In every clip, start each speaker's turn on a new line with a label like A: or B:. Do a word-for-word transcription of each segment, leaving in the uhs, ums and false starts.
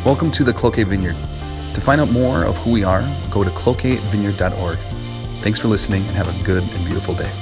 A: Welcome to the Cloquet Vineyard. To find out more of who we are, go to cloquet vineyard dot org. Thanks for listening and have a good and beautiful day.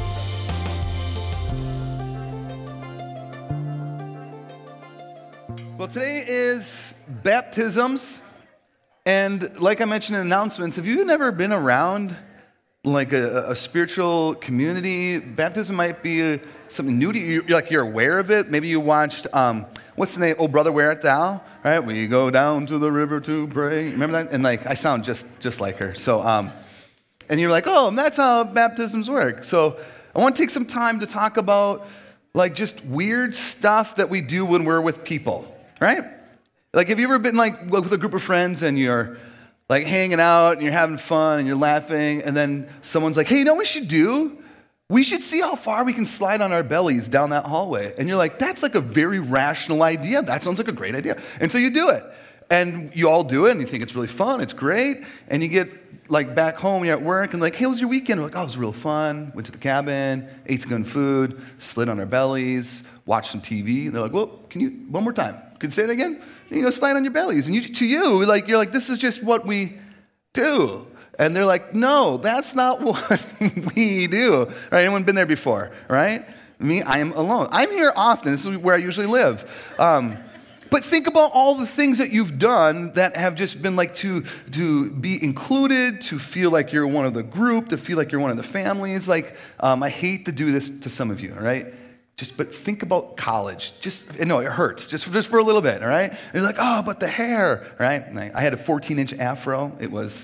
B: Well, today is baptisms, and like I mentioned in announcements, if you've never been around like a, a spiritual community, baptism might be something new to you. You're, like you're aware of it. Maybe you watched, um, what's the name? Oh, Brother, Where Art Thou? Right? We go down to the river to pray. Remember that? And like, I sound just just like her. So, um, and you're like, oh, that's how baptisms work. So I want to take some time to talk about like just weird stuff that we do when we're with people, right? Like, have you ever been like with a group of friends and you're like hanging out and you're having fun and you're laughing, and then someone's like, hey, you know what we should do? We should see how far we can slide on our bellies down that hallway. And you're like, that's like a very rational idea. That sounds like a great idea. And so you do it. And you all do it, and you think it's really fun, it's great. And you get like back home, you're at work, and like, hey, how was your weekend? We're like, oh, it was real fun. Went to the cabin, ate some good food, slid on our bellies, watched some T V. And they're like, well, can you, one more time? Can you say it again? You know, slide on your bellies. And you, to you, like, you're like, this is just what we do. And they're like, no, that's not what we do. Right? Anyone been there before, right? Me, I am alone. I'm here often. This is where I usually live. Um, but think about all the things that you've done that have just been like to, to be included, to feel like you're one of the group, to feel like you're one of the families. Like, um, I hate to do this to some of you, all right? Just, but think about college. Just, no, it hurts. Just, just for a little bit, all right? And you're like, oh, but the hair, right? I had a fourteen-inch afro. It was...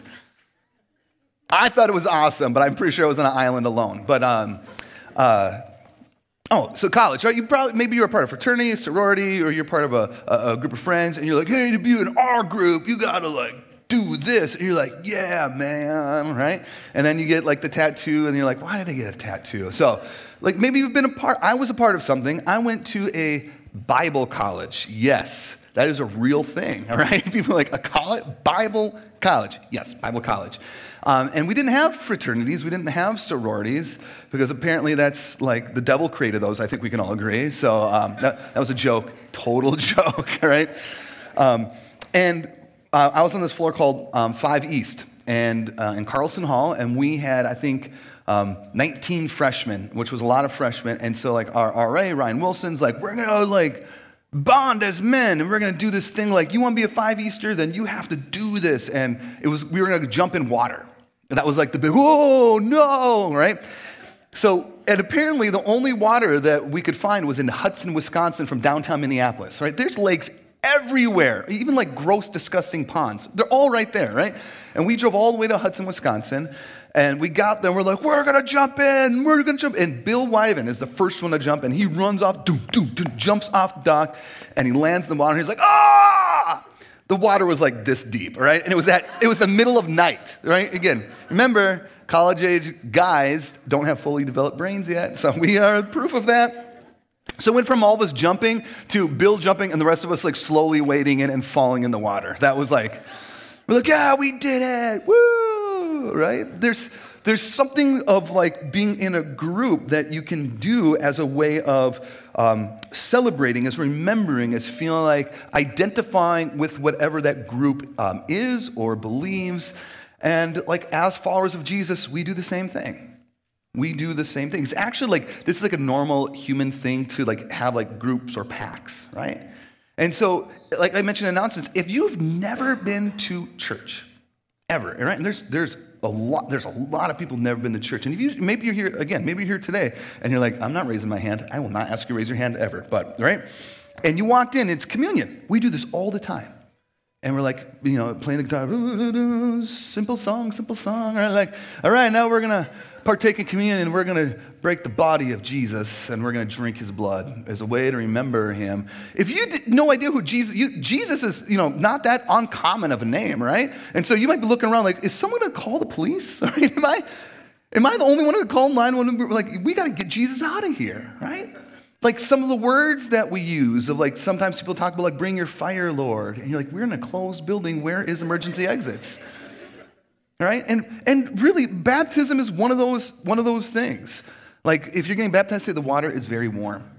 B: I thought it was awesome, but I'm pretty sure I was on an island alone. But, um, uh, oh, so college, right? You probably, maybe you're a part of fraternity, sorority, or you're part of a, a, a group of friends, and you're like, hey, to be in our group, you gotta like do this. And you're like, yeah, man, right? And then you get like the tattoo, and you're like, why did I get a tattoo? So, like maybe you've been a part, I was a part of something. I went to a Bible college. Yes, that is a real thing, all right? People are like, a college, Bible college. Yes, Bible college. Um, and we didn't have fraternities, we didn't have sororities, because apparently that's like, the devil created those, I think we can all agree. So um, that, that was a joke, total joke, all right? Um, and uh, I was on this floor called um, five East, and uh, in Carlson Hall, and we had, I think, um, nineteen freshmen, which was a lot of freshmen. And so like our R A, Ryan Wilson's like, we're gonna like, bond as men, and we're going to do this thing like, you want to be a five Easter, then you have to do this. And it was, we were going to jump in water. And that was like the big, whoa, no, right? So, and apparently the only water that we could find was in Hudson, Wisconsin from downtown Minneapolis, right? There's lakes everywhere, even like gross, disgusting ponds. They're all right there, right? And we drove all the way to Hudson, Wisconsin, and we got there, and we're like, we're going to jump in, we're going to jump in. And Bill Wyven is the first one to jump in. He runs off, doom, doom, doom, jumps off the dock, and he lands in the water, and he's like, ah! The water was like this deep, right? And it was at, it was the middle of night, right? Again, remember, college-age guys don't have fully developed brains yet, so we are proof of that. So it went from all of us jumping to Bill jumping and the rest of us like slowly wading in and falling in the water. That was like, we're like, yeah, we did it, woo, right? There's there's something of like being in a group that you can do as a way of um, celebrating, as remembering, as feeling like identifying with whatever that group um, is or believes. And like as followers of Jesus, we do the same thing. We do the same thing. It's actually like, this is like a normal human thing to like have like groups or packs, right? And so, like I mentioned in announcements, if you've never been to church, ever, right? And there's there's a lot there's a lot of people who've never been to church. And if you maybe you're here again, maybe you're here today, and you're like, I'm not raising my hand. I will not ask you to raise your hand ever. But right? And you walked in, it's communion. We do this all the time. And we're like, you know, playing the guitar, simple song, simple song. Right? Like, all right, now we're gonna partake in communion, and we're going to break the body of Jesus, and we're going to drink his blood as a way to remember him. If you had no idea who Jesus, you, Jesus is, you know, not that uncommon of a name, right? And so you might be looking around like, is someone going to call the police? Right? Am I, am I the only one who could call nine one one? Like, we got to get Jesus out of here, right? Like some of the words that we use of like, sometimes people talk about like, bring your fire, Lord. And you're like, we're in a closed building. Where is emergency exits? Right? And and really, baptism is one of those one of those things. Like, if you're getting baptized, say the water is very warm.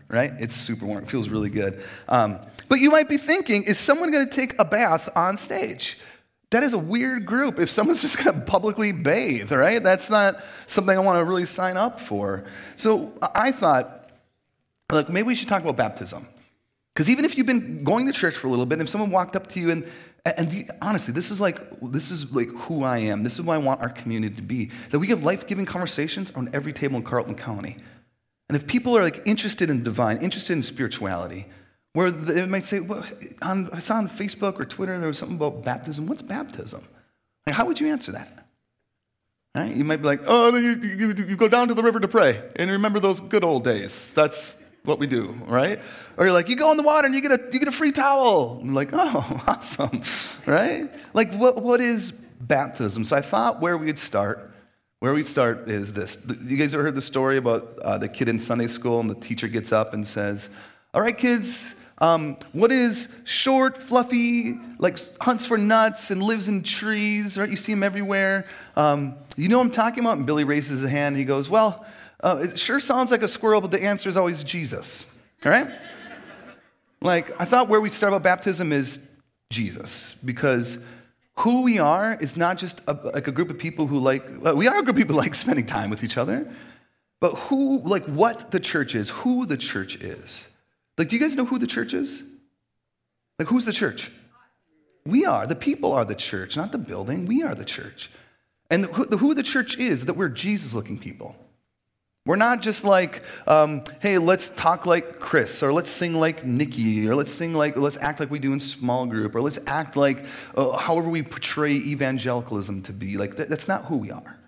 B: right? It's super warm. It feels really good. Um, but you might be thinking, is someone going to take a bath on stage? That is a weird group if someone's just going to publicly bathe, right? That's not something I want to really sign up for. So I thought, look, maybe we should talk about baptism. Because even if you've been going to church for a little bit, and if someone walked up to you and, and the, honestly, this is like this is like who I am. This is what I want our community to be. That we have life-giving conversations on every table in Carlton County. And if people are like interested in divine, interested in spirituality, where they might say, well, on, I saw on Facebook or Twitter there was something about baptism. What's baptism? Like, how would you answer that? Right? You might be like, oh, you, you, you go down to the river to pray and remember those good old days. That's what we do, right? Or you're like, you go in the water and you get a you get a free towel. I'm like, oh, awesome, right? Like, what what is baptism? So I thought where we'd start, where we'd start is this. You guys ever heard the story about uh, the kid in Sunday school and the teacher gets up and says, all right, kids, um, what is short, fluffy, like hunts for nuts and lives in trees, right? You see him everywhere. Um, you know what I'm talking about? And Billy raises his hand. He goes, well, uh, it sure sounds like a squirrel, but the answer is always Jesus, all right? Like, I thought where we start about baptism is Jesus, because who we are is not just a, like a group of people who like, well, we are a group of people who like spending time with each other, but who, like what the church is, who the church is. Like, do you guys know who the church is? Like, who's the church? We are. The people are the church, not the building. We are the church. And the, who, who the church is, that we're Jesus-looking people. We're not just like, um, hey, let's talk like Chris, or let's sing like Nikki, or let's sing like, let's act like we do in small group, or let's act like uh, however we portray evangelicalism to be. Like, that, that's not who we are.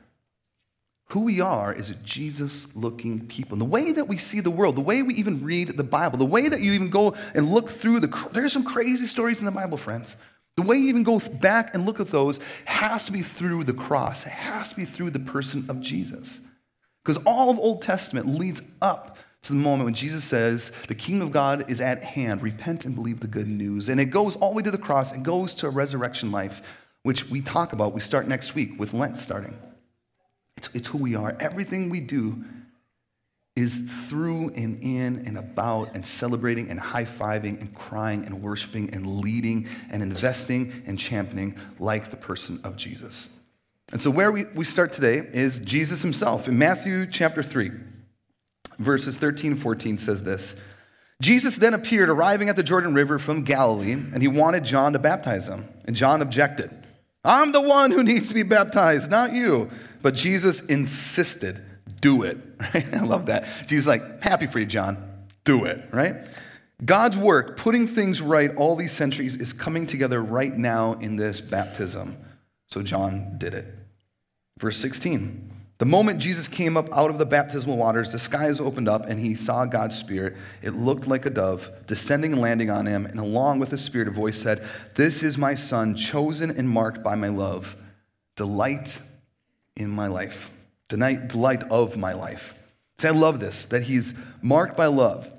B: Who we are is a Jesus-looking people. And the way that we see the world, the way we even read the Bible, the way that you even go and look through the, there's some crazy stories in the Bible, friends. The way you even go back and look at those has to be through the cross. It has to be through the person of Jesus. Because all of Old Testament leads up to the moment when Jesus says, the kingdom of God is at hand. Repent and believe the good news. And it goes all the way to the cross and goes to a resurrection life, which we talk about. We start next week with Lent starting. It's, it's who we are. Everything we do is through and in and about and celebrating and high-fiving and crying and worshiping and leading and investing and championing like the person of Jesus. And so where we, we start today is Jesus himself. In Matthew chapter three, verses thirteen and fourteen says this. Jesus then appeared, arriving at the Jordan River from Galilee, and he wanted John to baptize him. And John objected. I'm the one who needs to be baptized, not you. But Jesus insisted, do it. Right? I love that. Jesus is like, happy for you, John. Do it, right? God's work, putting things right all these centuries, is coming together right now in this baptism. So John did it. Verse sixteen, the moment Jesus came up out of the baptismal waters, the skies opened up and he saw God's Spirit. It looked like a dove descending and landing on him. And along with the Spirit, a voice said, this is my son, chosen and marked by my love. Delight in my life. Delight, delight of my life. See, I love this, that he's marked by love.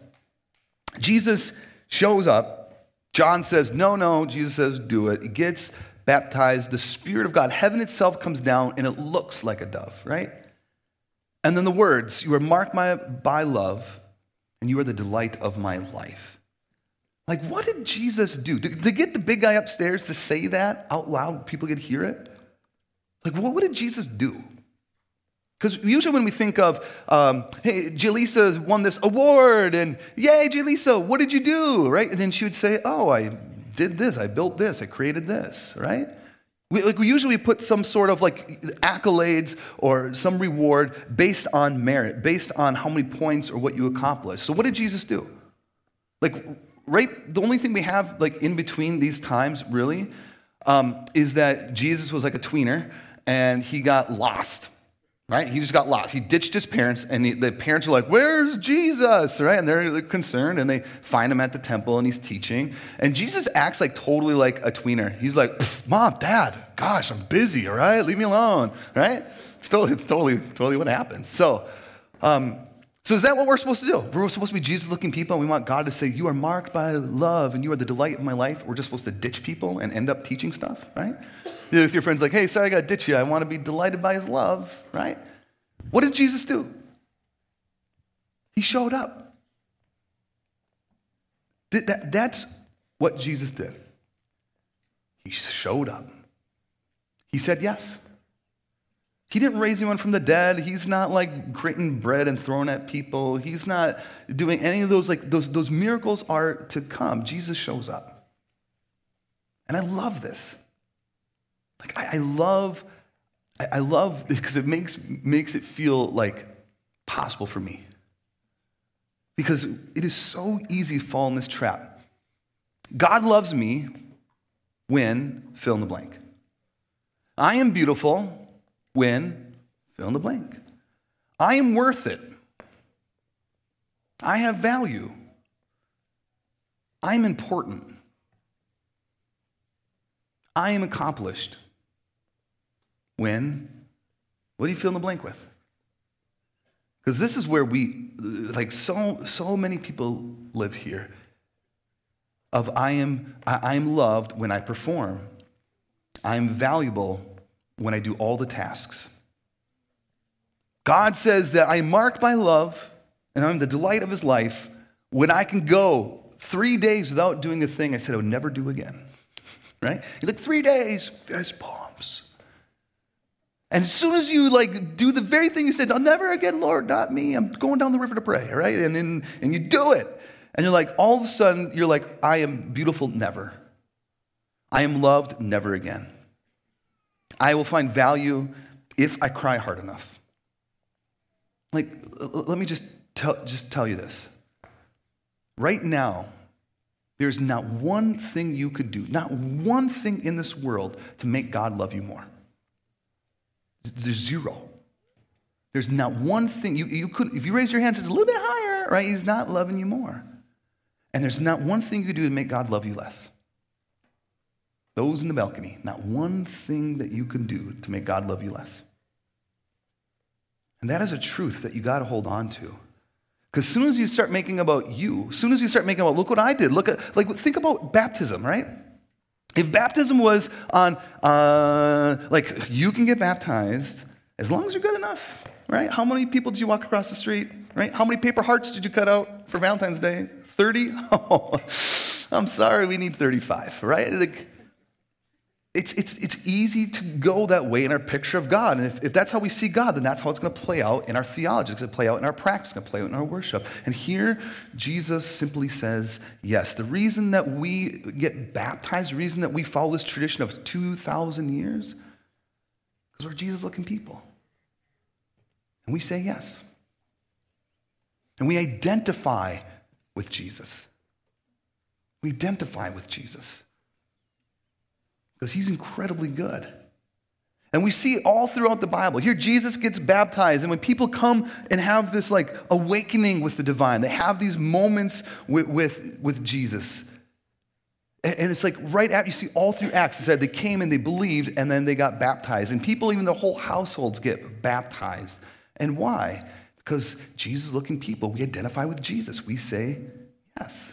B: Jesus shows up. John says, no, no. Jesus says, do it. He gets baptized, the Spirit of God, heaven itself comes down, and it looks like a dove, right? And then the words, you are marked by, by love, and you are the delight of my life. Like, what did Jesus do? To, to get the big guy upstairs to say that out loud, people could hear it? Like, what, what did Jesus do? Because usually when we think of, um, hey, Jaleesa won this award, and yay, Jaleesa, what did you do, right? And then she would say, oh, I did this, I built this, I created this, right? We, like we usually put some sort of like accolades or some reward based on merit, based on how many points or what you accomplished. So what did Jesus do? Like, right, the only thing we have like in between these times really um, is that Jesus was like a tweener and he got lost. Right? He just got lost. He ditched his parents, and he, the parents are like, where's Jesus? Right? And they're concerned, and they find him at the temple, and he's teaching. And Jesus acts like totally like a tweener. He's like, Mom, Dad, gosh, I'm busy, all right? Leave me alone, right? It's totally, it's totally, totally what happens. So, um, so is that what we're supposed to do? We're supposed to be Jesus-looking people, and we want God to say, you are marked by love, and you are the delight of my life. We're just supposed to ditch people and end up teaching stuff, right? You're with your friends like, hey, sorry, I got to ditch you. I want to be delighted by his love, right? What did Jesus do? He showed up. That, that, that's what Jesus did. He showed up. He said yes. He didn't raise anyone from the dead. He's not like creating bread and throwing at people. He's not doing any of those, like those, those miracles are to come. Jesus shows up. And I love this. Like I, I love, I, I love because it makes, makes it feel like possible for me. Because it is so easy to fall in this trap. God loves me when, fill in the blank. I am beautiful when, fill in the blank. I am worth it. I have value. I'm important. I am accomplished. When, what do you fill in the blank with? Because this is where we, like so, so many people live here. Of I am, I am loved when I perform. I am valuable when I do all the tasks. God says that I am marked by love and I'm the delight of his life when I can go three days without doing the thing I said I would never do again. Right? You're like, three days, fist bumps. And as soon as you like do the very thing you said, I'll never again, Lord, not me. I'm going down the river to pray, right? And then, and you do it. And you're like, all of a sudden, you're like, I am beautiful, never. I am loved, never again. I will find value if I cry hard enough. Like, let me just tell, just tell you this. Right now, there's not one thing you could do, not one thing in this world to make God love you more. There's zero. There's not one thing. You, you could, if you raise your hands, it's a little bit higher, right? He's not loving you more. And there's not one thing you could do to make God love you less. Those in the balcony, not one thing that you can do to make God love you less. And that is a truth that you got to hold on to. Because as soon as you start making about you, as soon as you start making about, look what I did, look at, like, think about baptism, right? If baptism was on, uh, like, you can get baptized as long as you're good enough, right? How many people did you walk across the street, right? How many paper hearts did you cut out for Valentine's Day? thirty? Oh, I'm sorry, we need thirty-five, right? Like, it's, it's, it's easy to go that way in our picture of God. And if, if that's how we see God, then that's how it's going to play out in our theology. It's going to play out in our practice. It's going to play out in our worship. And here, Jesus simply says, yes. The reason that we get baptized, the reason that we follow this tradition of two thousand years, because we're Jesus-looking people. And we say yes. And we identify with Jesus. We identify with Jesus. Because he's incredibly good. And we see all throughout the Bible. Here Jesus gets baptized. And when people come and have this like awakening with the divine, they have these moments with, with, with Jesus. And, and it's like right after, you see all through Acts, it said they came and they believed and then they got baptized. And people, even the whole households get baptized. And why? Because Jesus-looking people, we identify with Jesus. We say yes.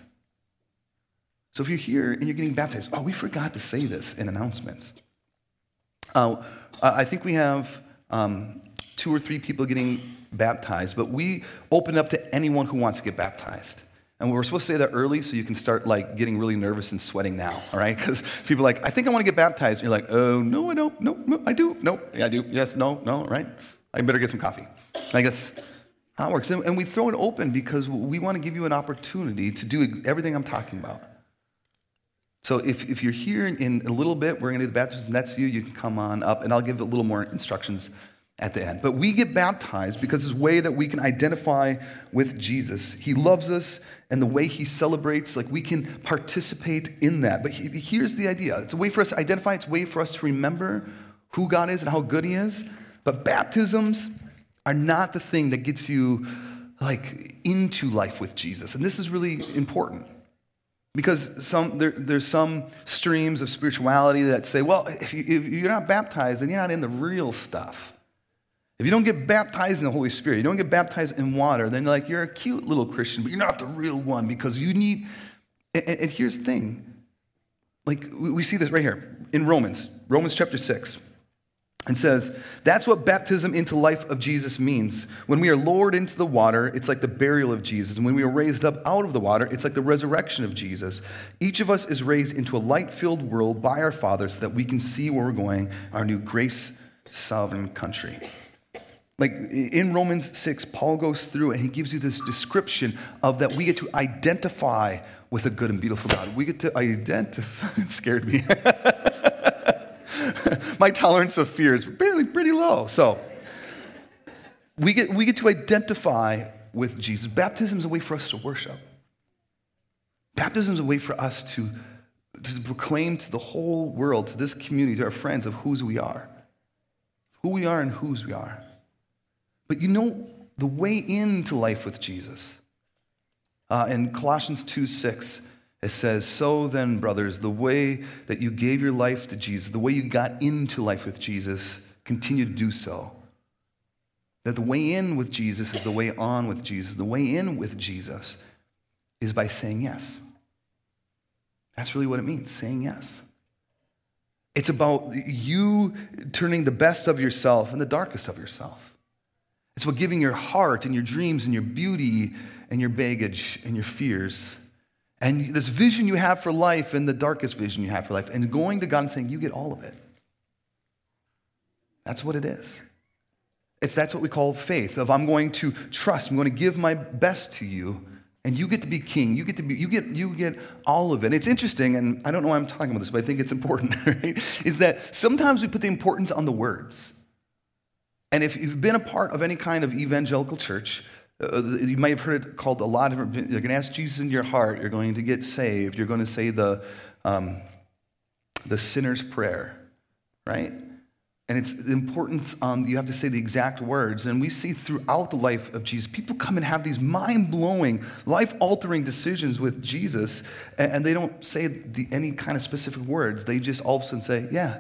B: So if you're here and you're getting baptized, oh, we forgot to say this in announcements. Uh, I think we have um, two or three people getting baptized, but we open up to anyone who wants to get baptized. And we're supposed to say that early so you can start like getting really nervous and sweating now, all right? Because people are like, I think I want to get baptized. And you're like, oh, no, I don't. No, no, I do. No, yeah, I do. Yes, no, no, right? I better get some coffee. I guess how it works. And we throw it open because we want to give you an opportunity to do everything I'm talking about. So if, if you're here in, in a little bit, we're going to do the baptism, and that's you, you can come on up, and I'll give a little more instructions at the end. But we get baptized because it's a way that we can identify with Jesus. He loves us, and the way he celebrates, like we can participate in that. But he, here's the idea. It's a way for us to identify. It's a way for us to remember who God is and how good he is. But baptisms are not the thing that gets you like into life with Jesus. And this is really important. Because some there, there's some streams of spirituality that say, well, if, you, if you're not baptized, then you're not in the real stuff. If you don't get baptized in the Holy Spirit, you don't get baptized in water, then like you're a cute little Christian, but you're not the real one because you need, and, and here's the thing. Like we see this right here in Romans, Romans chapter six. and says, that's what baptism into life of Jesus means. When we are lowered into the water, it's like the burial of Jesus. And when we are raised up out of the water, it's like the resurrection of Jesus. Each of us is raised into a light-filled world by our Father so that we can see where we're going, our new grace-sovereign country. Like in Romans six, Paul goes through and he gives you this description of that we get to identify with a good and beautiful God. We get to identify, it scared me. My tolerance of fear is barely pretty low. So we get, we get to identify with Jesus. Baptism is a way for us to worship. Baptism is a way for us to, to proclaim to the whole world, to this community, to our friends, of whose we are. Who we are and whose we are. But you know, the way into life with Jesus, uh, in Colossians two six, it says, so then, brothers, the way that you gave your life to Jesus, the way you got into life with Jesus, continue to do so. That the way in with Jesus is the way on with Jesus. The way in with Jesus is by saying yes. That's really what it means, saying yes. It's about you turning the best of yourself and the darkest of yourself. It's about giving your heart and your dreams and your beauty and your baggage and your fears and this vision you have for life and the darkest vision you have for life, and going to God and saying, you get all of it. That's what it is. It's that's what we call faith, of I'm going to trust, I'm going to give my best to you, and you get to be king. You get to be, you get, you get all of it. It's interesting, and I don't know why I'm talking about this, but I think it's important, right? Is that sometimes we put the importance on the words. And if you've been a part of any kind of evangelical church, uh, you might have heard it called a lot of different, you're going to ask Jesus in your heart, you're going to get saved, you're going to say the, um, the sinner's prayer, right? And it's the importance, um, you have to say the exact words. And we see throughout the life of Jesus, people come and have these mind-blowing, life-altering decisions with Jesus, and, and they don't say the, any kind of specific words. They just all of a sudden say, yeah,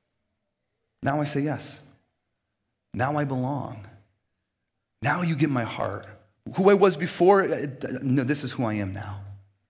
B: now I say yes. Now I belong. Now you get my heart. Who I was before, no, this is who I am now.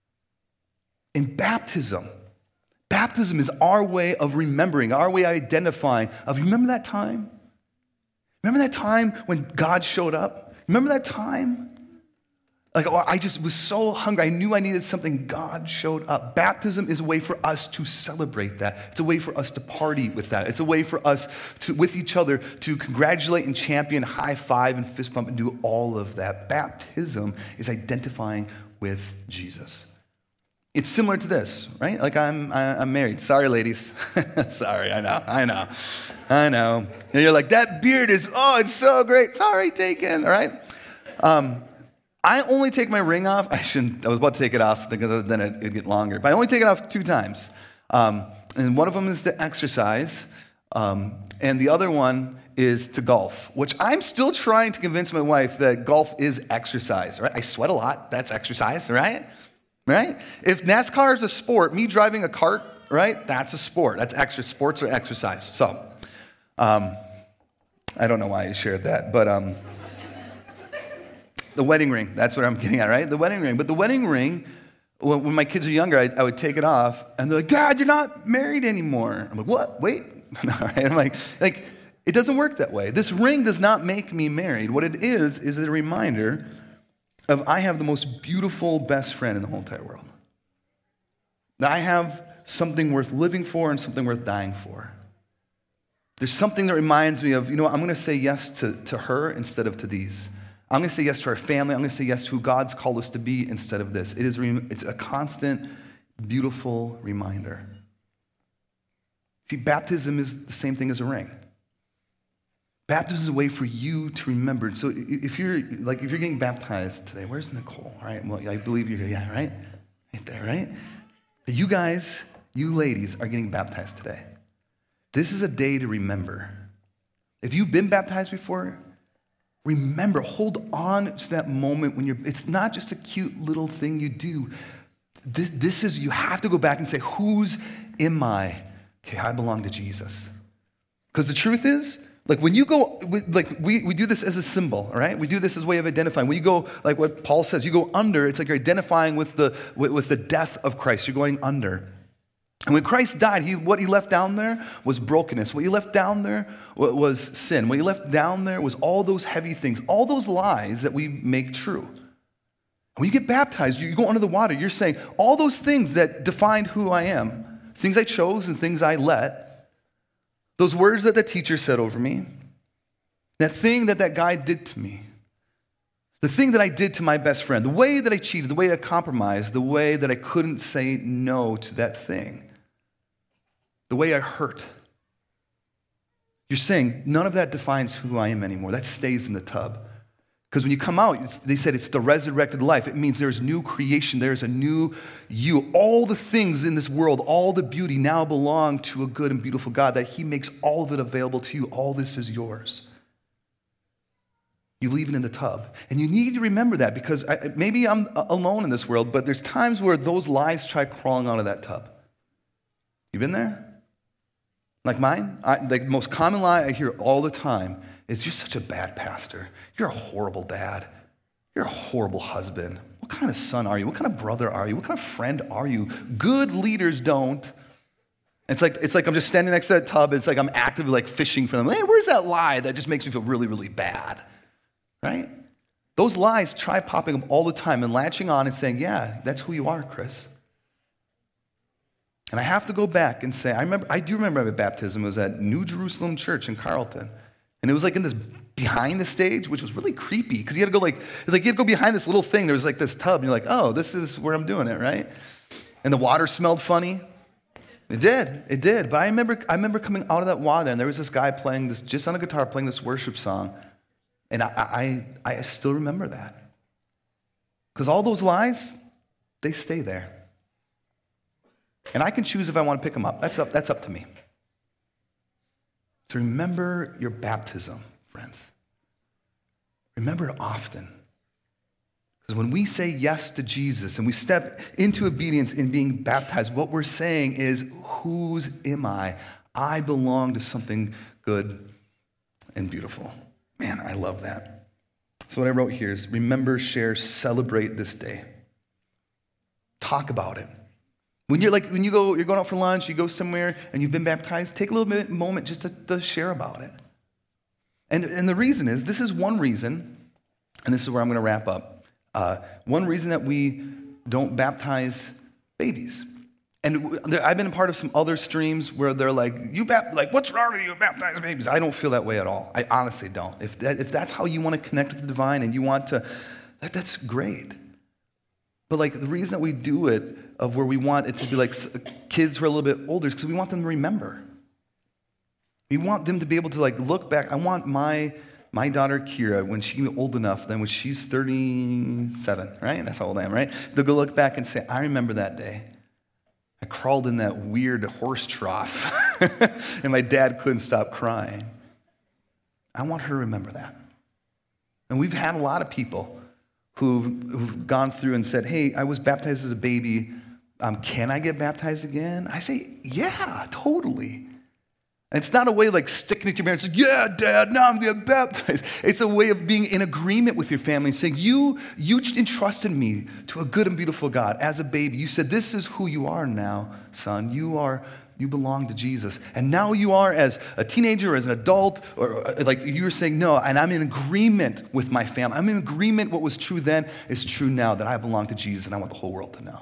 B: In baptism, baptism is our way of remembering, our way of identifying, of remember that time? Remember that time when God showed up? Remember that time? Like, oh, I just was so hungry. I knew I needed something. God showed up. Baptism is a way for us to celebrate that. It's a way for us to party with that. It's a way for us to, with each other, to congratulate and champion, high five and fist bump and do all of that. Baptism is identifying with Jesus. It's similar to this, right? Like I'm, I, I'm married. Sorry, ladies. Sorry, I know, I know, I know. And you're like, that beard is, oh, it's so great. Sorry, taken, all right? Um, I only take my ring off. I shouldn't. I was about to take it off because then it, it'd get longer. But I only take it off two times. Um, and one of them is to exercise. Um, and the other one is to golf, which I'm still trying to convince my wife that golf is exercise, right? I sweat a lot. That's exercise, right? Right? If NASCAR is a sport, me driving a cart, right? That's a sport. That's extra. Sports or exercise. So, um, I don't know why I shared that, but... Um, The wedding ring, that's what I'm getting at, right? The wedding ring. But the wedding ring, when, when my kids are younger, I, I would take it off, and they're like, Dad, you're not married anymore. I'm like, what? Wait. All right. I'm like, like, it doesn't work that way. This ring does not make me married. What it is, is a reminder of I have the most beautiful best friend in the whole entire world. That I have something worth living for and something worth dying for. There's something that reminds me of, you know what, I'm going to say yes to, to her instead of to these. I'm going to say yes to our family. I'm going to say yes to who God's called us to be instead of this. It is it's a constant, beautiful reminder. See, baptism is the same thing as a ring. Baptism is a way for you to remember. So if you're like if you're getting baptized today, where's Nicole? All right, well, I believe you're here. Yeah, right? Right there, right? You guys, you ladies are getting baptized today. This is a day to remember. If you've been baptized before, remember, hold on to that moment when you're, it's not just a cute little thing you do. This, this is, you have to go back and say, whose am I? Okay, I belong to Jesus. Because the truth is, like when you go, like we, we do this as a symbol, all right? We do this as a way of identifying. When you go, like what Paul says, you go under, it's like you're identifying with the, with, with the death of Christ. You're going under. And when Christ died, he, what he left down there was brokenness. What he left down there was sin. What he left down there was all those heavy things, all those lies that we make true. When you get baptized, you go under the water, you're saying all those things that defined who I am, things I chose and things I let, those words that the teacher said over me, that thing that that guy did to me, the thing that I did to my best friend, the way that I cheated, the way I compromised, the way that I couldn't say no to that thing, the way I hurt. You're saying none of that defines who I am anymore. That stays in the tub. Because when you come out, they said it's the resurrected life. It means there's new creation. There's a new you. All the things in this world, all the beauty now belong to a good and beautiful God, that he makes all of it available to you. All this is yours. You leave it in the tub. And you need to remember that, because I, maybe I'm alone in this world, but there's times where those lies try crawling out of that tub. You been there? Like mine? I, like the most common lie I hear all the time is, you're such a bad pastor. You're a horrible dad. You're a horrible husband. What kind of son are you? What kind of brother are you? What kind of friend are you? Good leaders don't. It's like, it's like I'm just standing next to that tub. It's like I'm actively like fishing for them. Hey, where's that lie that just makes me feel really, really bad? Right? Those lies try popping up all the time and latching on and saying, yeah, that's who you are, Chris. And I have to go back and say, I remember, I do remember my baptism. It was at New Jerusalem Church in Carlton. And it was like in this behind the stage, which was really creepy, because you had to go like, it's like you had to go behind this little thing. There was like this tub, and you're like, oh, this is where I'm doing it, right? And the water smelled funny. It did, it did. But I remember, I remember coming out of that water, and there was this guy playing this, just on a guitar, playing this worship song. And I, I, I still remember that. Because all those lies, they stay there. And I can choose if I want to pick them up. That's up, that's up to me. So remember your baptism, friends. Remember it often. Because when we say yes to Jesus and we step into obedience in being baptized, what we're saying is, whose am I? I belong to something good and beautiful. Man, I love that. So what I wrote here is, remember, share, celebrate this day. Talk about it. When you're like, when you go, you're going out for lunch, you go somewhere and you've been baptized, take a little bit moment just to, to share about it. And, and the reason is, this is one reason, and this is where I'm going to wrap up. Uh, one reason that we don't baptize babies. And there, I've been a part of some other streams where they're like, you bap- like, what's wrong with you, baptize babies? I don't feel that way at all. I honestly don't. If that, if that's how you want to connect with the divine and you want to, that, that's great. But like the reason that we do it, of where we want it to be like kids who are a little bit older, is because we want them to remember. We want them to be able to like look back. I want my my daughter Kira, when she's old enough, then when she's thirty-seven, right? That's how old I am, right? They'll go look back and say, I remember that day. I crawled in that weird horse trough and my dad couldn't stop crying. I want her to remember that. And we've had a lot of people who've, who've gone through and said, hey, I was baptized as a baby. Um, can I get baptized again? I say, yeah, totally. And it's not a way like sticking it to your parents, like, yeah, Dad, now I'm getting baptized. It's a way of being in agreement with your family and saying, you, you entrusted me to a good and beautiful God as a baby. You said, this is who you are now, son. You are, you belong to Jesus. And now you are, as a teenager, as an adult, or like you were saying, no, and I'm in agreement with my family. I'm in agreement what was true then is true now, that I belong to Jesus and I want the whole world to know.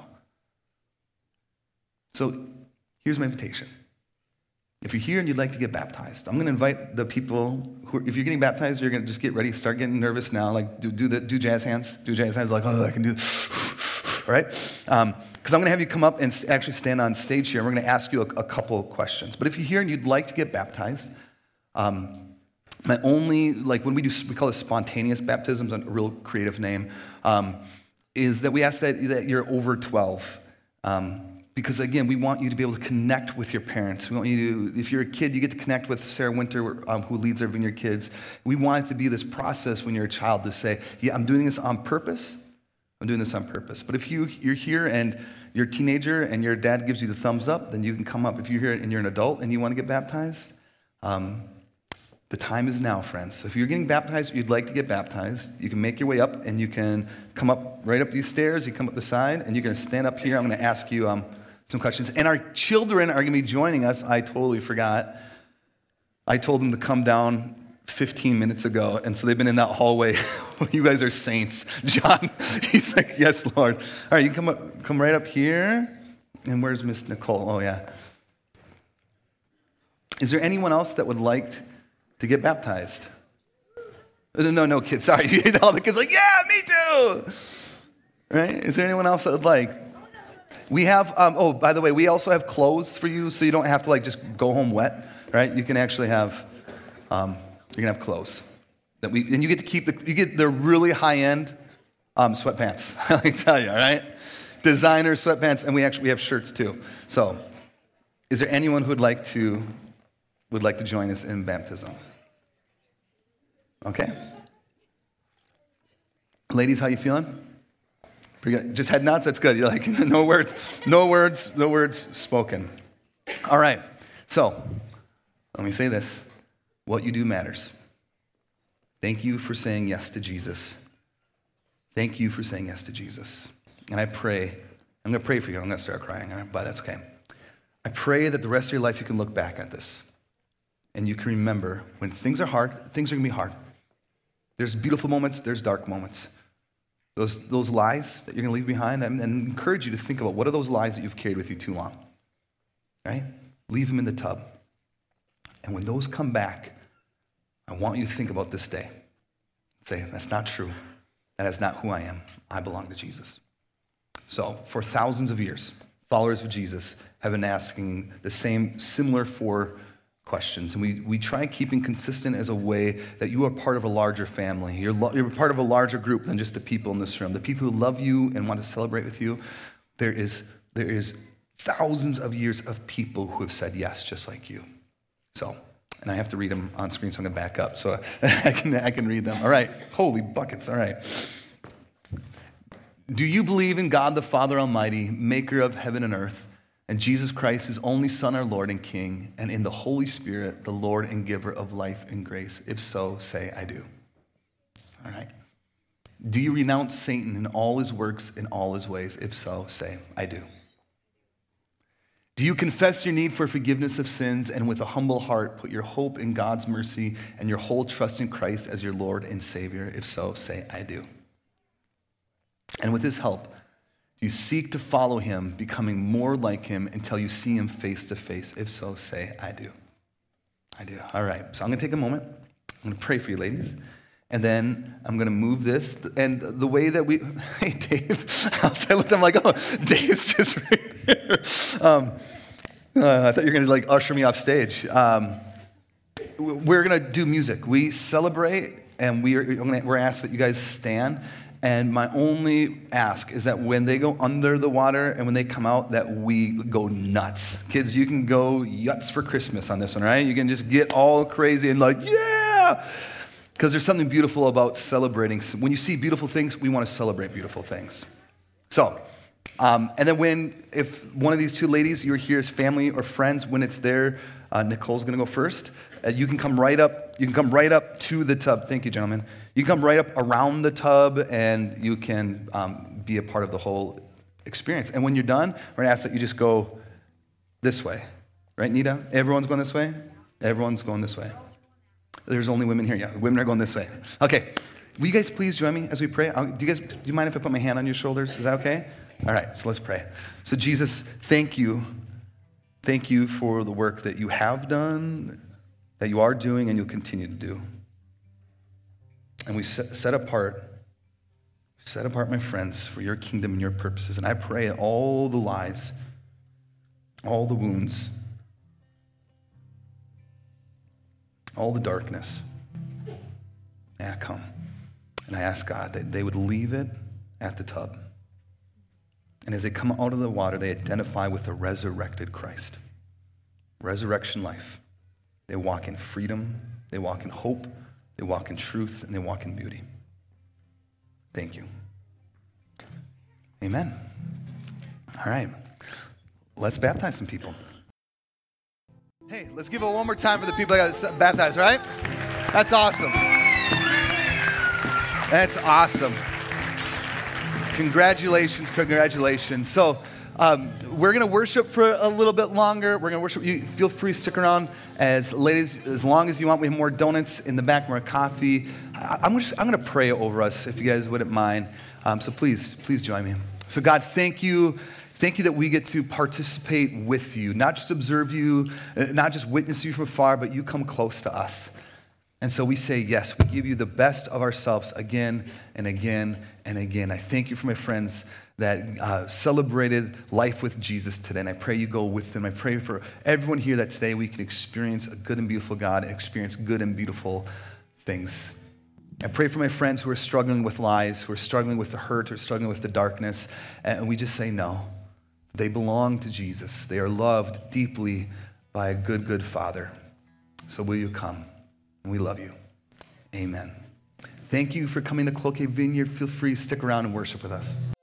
B: So here's my invitation. If you're here and you'd like to get baptized, I'm going to invite the people who, are, if you're getting baptized, you're going to just get ready, start getting nervous now, like do do the do jazz hands, do jazz hands, like, oh, I can do this. All right? Because um, I'm going to have you come up and actually stand on stage here, and we're going to ask you a, a couple questions. But if you're here and you'd like to get baptized, um, my only, like when we do, we call it spontaneous baptisms, a real creative name, um, is that we ask that, that you're over twelve. Um, Because, again, we want you to be able to connect with your parents. We want you to, if you're a kid, you get to connect with Sarah Winter, um, who leads our Vineyard Kids. We want it to be this process when you're a child to say, yeah, I'm doing this on purpose. I'm doing this on purpose. But if you, you're here and you're a teenager and your dad gives you the thumbs up, then you can come up. If you're here and you're an adult and you want to get baptized, um, the time is now, friends. So if you're getting baptized, or you'd like to get baptized, you can make your way up and you can come up right up these stairs. You come up the side and you're going to stand up here. I'm going to ask you um, some questions. And our children are going to be joining us. I totally forgot. I told them to come down fifteen minutes ago, and so they've been in that hallway. You guys are saints. John, he's like, yes, Lord. All right, you come up, come right up here. And where's Miss Nicole? Oh, yeah. Is there anyone else that would like to get baptized? No, no, kids. Sorry. All the kids are like, yeah, me too. Right? Is there anyone else that would like? We have, um, oh, by the way, we also have clothes for you, so you don't have to like just go home wet, right? You can actually have, um, you can have clothes. That we, and you get to keep the, you get the really high-end um, sweatpants, let me tell you, all right? Designer sweatpants, and we actually we have shirts too. So, is there anyone who would like to would like to join us in baptism? Okay. Ladies, how you feeling? Pretty good. Just head nods. That's good. You're like no words, no words, no words spoken. All right. So, let me say this: what you do matters. Thank you for saying yes to Jesus. Thank you for saying yes to Jesus. And I pray, I'm going to pray for you. I'm going to start crying, but that's okay. I pray that the rest of your life you can look back at this and you can remember when things are hard, things are going to be hard. There's beautiful moments, there's dark moments. Those, those lies that you're going to leave behind, and, and encourage you to think about what are those lies that you've carried with you too long, right? Leave them in the tub. And when those come back, I want you to think about this day. Say, that's not true. That is not who I am. I belong to Jesus. So, for thousands of years, followers of Jesus have been asking the same, similar four questions. And we, we try keeping consistent as a way that you are part of a larger family. You're, lo- you're part of a larger group than just the people in this room. The people who love you and want to celebrate with you, there is, there is thousands of years of people who have said yes, just like you. So, and I have to read them on screen, so I'm going to back up so I can, I can read them. All right. Holy buckets. All right. Do you believe in God the Father Almighty, maker of heaven and earth, and Jesus Christ, his only Son, our Lord and King, and in the Holy Spirit, the Lord and giver of life and grace? If so, say, I do. All right. Do you renounce Satan in all his works, in all his ways? If so, say, I do. Do you confess your need for forgiveness of sins and with a humble heart put your hope in God's mercy and your whole trust in Christ as your Lord and Savior? If so, say, I do. And with his help, do you seek to follow him, becoming more like him until you see him face to face? If so, say, I do. I do. All right. So I'm going to take a moment. I'm going to pray for you, ladies. And then I'm going to move this. And the way that we, hey, Dave. I looked, I'm like, oh, Dave's just right there. Um, uh, I thought you were going to like usher me off stage. Um, we're going to do music. We celebrate, and we are, we're asked that you guys stand. And my only ask is that when they go under the water and when they come out, that we go nuts. Kids, you can go yuts for Christmas on this one, right? You can just get all crazy and like, yeah! Because there's something beautiful about celebrating. When you see beautiful things, we want to celebrate beautiful things. So, um, and then when, if one of these two ladies, you're here as family or friends, when it's there, uh, Nicole's going to go first. Uh, you can come right up. You can come right up to the tub. Thank you, gentlemen. You can come right up around the tub, and you can um, be a part of the whole experience. And when you're done, we're going to ask that you just go this way. Right, Nita? Everyone's going this way? Everyone's going this way. There's only women here. Yeah, women are going this way. Okay. Will you guys please join me as we pray? I'll, do you guys, do you mind if I put my hand on your shoulders? Is that okay? All right, so let's pray. So Jesus, thank you. Thank you for the work that you have done, that you are doing, and you'll continue to do. And we set, set apart, set apart my friends for your kingdom and your purposes. And I pray all the lies, all the wounds, all the darkness, yeah, come. And I ask God that they would leave it at the tub. And as they come out of the water, they identify with the resurrected Christ. Resurrection life. They walk in freedom, they walk in hope, they walk in truth, and they walk in beauty. Thank you. Amen. All right. Let's baptize some people. Hey, let's give it one more time for the people that got baptized, right? That's awesome. That's awesome. Congratulations, congratulations. So Um, we're going to worship for a little bit longer. We're going to worship. You feel free to stick around as ladies, as long as you want. We have more donuts in the back, more coffee. I, I'm just, I'm going to pray over us, if you guys wouldn't mind. Um, so please, please join me. So God, thank you. Thank you that we get to participate with you, not just observe you, not just witness you from afar, but you come close to us. And so we say, yes, we give you the best of ourselves again and again and again. I thank you for my friends that uh, celebrated life with Jesus today, and I pray you go with them. I pray for everyone here that today we can experience a good and beautiful God and experience good and beautiful things. I pray for my friends who are struggling with lies, who are struggling with the hurt, who are struggling with the darkness, and we just say no. They belong to Jesus. They are loved deeply by a good, good Father. So will you come? We love you. Amen. Thank you for coming to Cloquet Vineyard. Feel free to stick around and worship with us.